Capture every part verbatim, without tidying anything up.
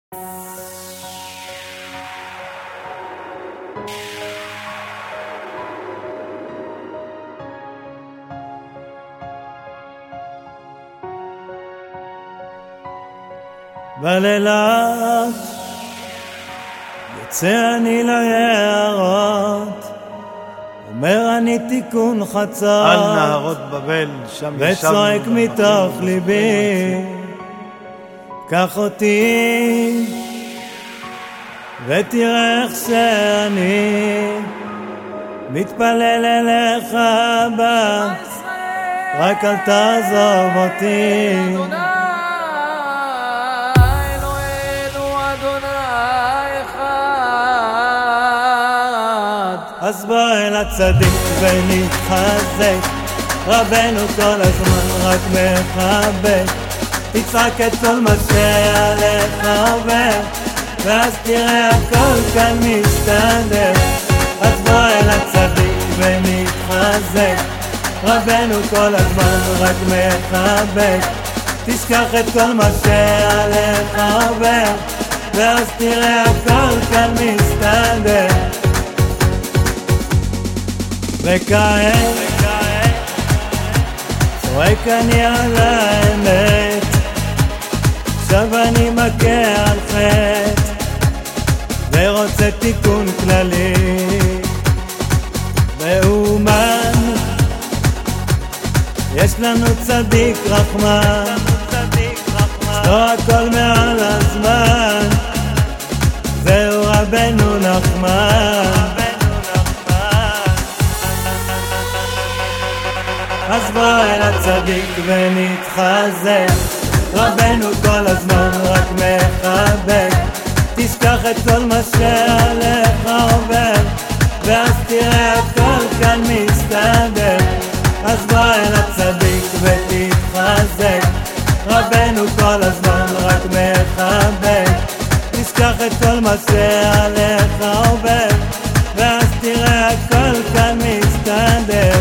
בלילות יוצא אני ליערות, אומר אני תיקון חצות על נהרות בבל, שם וצועק מתוך ליבי, קח אותי ותראה איך שאני מתפלל אליך אבא, רק אל תעזוב אותי. אז בוא אל הצדיק ונתחזק, רבנו כל הזמן רק מחבק, תצעק את כל מה שעליך עובר, ואז תראה הכל כאן מסתדר. אז בוא אל הצדיק ונתחזק, רבנו כל הזמן רק מחבק, תשכח את כל מה שעליך עובר, ואז תראה הכל כאן מסתדר. וכעת צועק אני על האמת, עכשיו אני מכה על חטא ורוצה תיקון כללי, ואומן יש לנו צדיק רחמן, לא הכל מעל הזמן, זהו רבנו נחמן. אז בוא אל הצדיק ונתחזק, רבנו כל הזמן רק מחבק, תשכח את כל מה שעליך עובר, ואז תראה הכל כאן מסתדר. אז בוא אל הצדיק ותתחזק, רבנו כל הזמן רק מחבק, תשכח את כל מה שעליך עובר, ואז תראה הכל כאן מסתדר.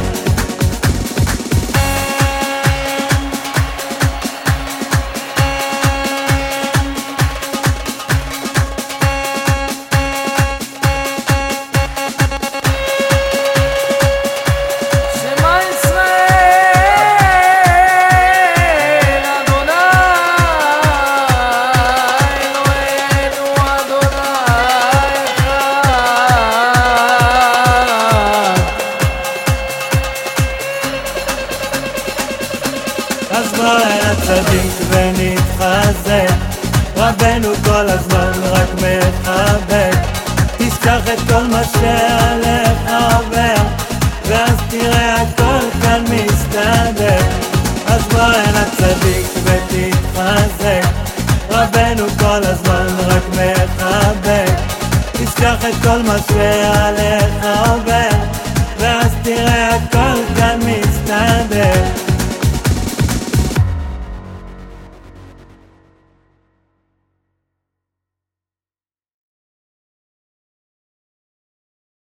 אז בוא אל הצדיק ונתחזק, רבנו כל הזמן רק מחבק, תשכח את כל מה שעליך עובר, ואז תראה הכל כאן מסתדר. אז בוא אל הצדיק ותתחזק, רבנו כל הזמן רק מחבק, תשכח את כל מה שעליך עובר, ואז תראה הכל כאן מסתדר.